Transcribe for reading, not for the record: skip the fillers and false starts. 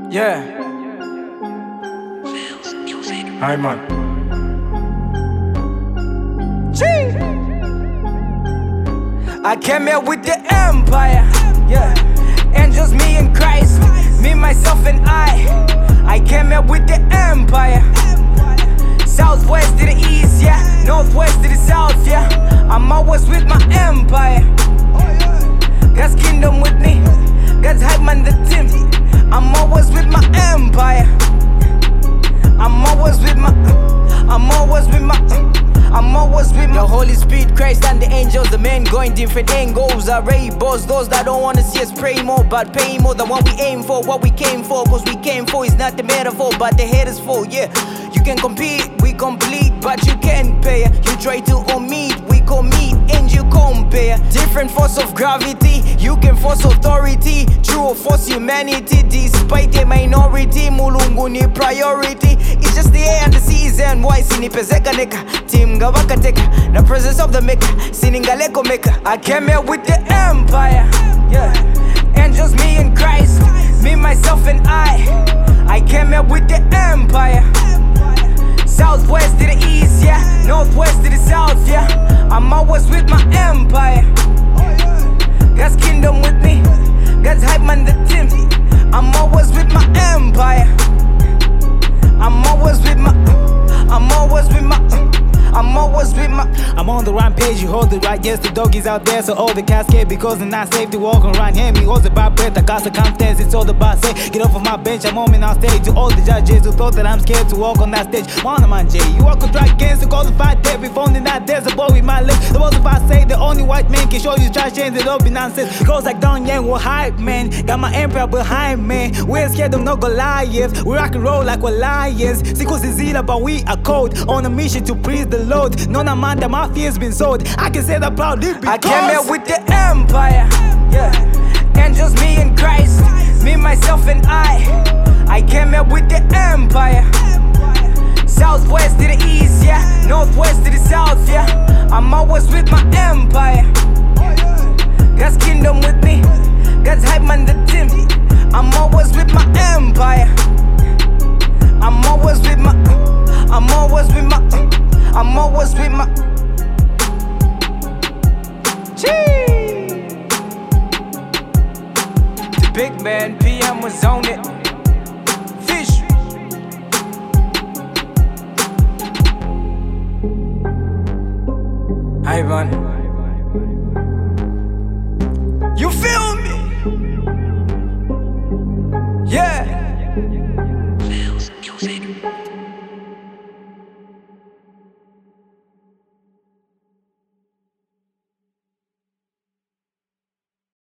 Yeah. Hi, man. I came here with the empire. Yeah. And just me and Christ. Me, myself, and I came here with the empire. Southwest to the east, yeah. Northwest to the south, yeah. I'm always with my empire. God's kingdom with me. God's hype man the team. I'm always with my empire. I'm always with my the Holy Spirit, Christ and the angels, the men going different angles. Are rainbows, those that don't wanna see us pray more, but pay more than what we aim for, what we came for. Cause we came for is not the metaphor, but the head is full, yeah. You can compete, we complete, but you can't pay. You try to omit, we commit, and you compare. Different force of gravity, you can force authority. True force humanity, despite a minority. Mulungu ni priority. It's just the air and the season. Why sinipezeka neka team gavaka teka the presence of the maker siningaleko maker. I came here with the empire, yeah. And just me and Christ, me, myself, and I came here with the empire. Southwest to the east, yeah. Northwest to the south, yeah. I'm always with my empire. God's kingdom with me. God's hype man the team. I'm always with my empire. I'm always with my I'm on the right page, you hold it right. Yes, the dog is out there, so all the cascade because it's not safe to walk around here. Me holds about breath, I got circumstance, it's all about say. Get off of my bench, I'm on on stage. To all the judges who thought that I'm scared to walk on that stage. Wanna man J, you walk a drag against the qualified dead. If only that there's a boy with my lips. The words if I say the only white man can show you trash chains, it'll be nonsense. Girls like Don Yang were hype, man. Got my empire behind me. We're scared of no Goliath. We rock and roll like we're lions. Sequels is either, but we are cold. On a mission to praise the Lord. None of man, that my fear's been sold. I can say that proudly because I came here with the empire, yeah. And just me and Christ, me, myself, and I came here with the empire. Southwest to the east, yeah. Northwest to the south, yeah. I'm always with my empire. God's kingdom with me. God's hype man the team. I'm always with my empire. I'm always with my The big man PM was on it. Fish. Ivan, you feel me? Yeah.